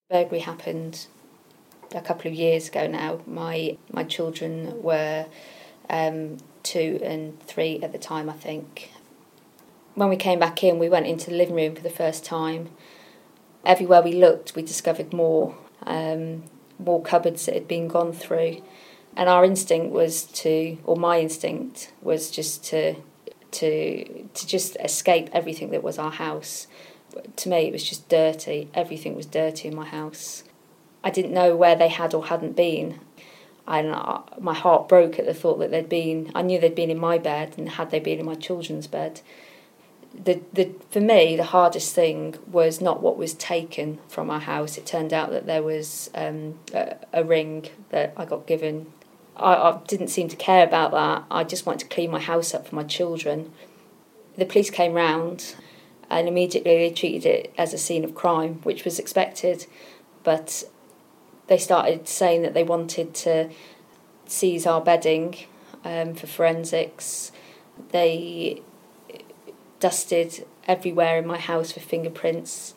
Burglary happened a couple of years ago now. My children were 2 and 3 at the time, I think. When we came back in, we went into the living room for the first time. Everywhere we looked, we discovered more cupboards that had been gone through. And our instinct was my instinct was just to just escape everything that was our house. To me, it was just dirty. Everything was dirty in my house. I didn't know where they had or hadn't been. And my heart broke at the thought that I knew they'd been in my bed, and had they been in my children's bed. For me, the hardest thing was not what was taken from our house. It turned out that there was a ring that I got given. I didn't seem to care about that. I just wanted to clean my house up for my children. The police came round and immediately they treated it as a scene of crime, which was expected. But they started saying that they wanted to seize our bedding for forensics. They dusted everywhere in my house for fingerprints.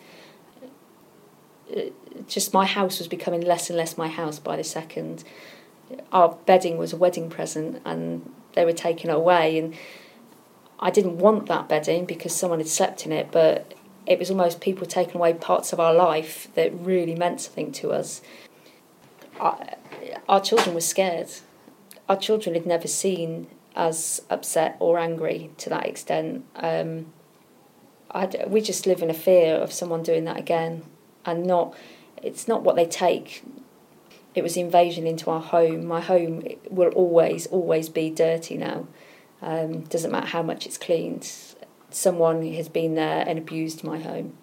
Just my house was becoming less and less my house by the second. Our bedding was a wedding present and they were taking it away, and I didn't want that bedding because someone had slept in it, but it was almost people taking away parts of our life that really meant something to us. Our children were scared. Our children had never seen us upset or angry to that extent. We just live in a fear of someone doing that again, and it's not what they take. It was the invasion into our home. My home will always be dirty now. Doesn't matter how much it's cleaned. Someone has been there and abused my home.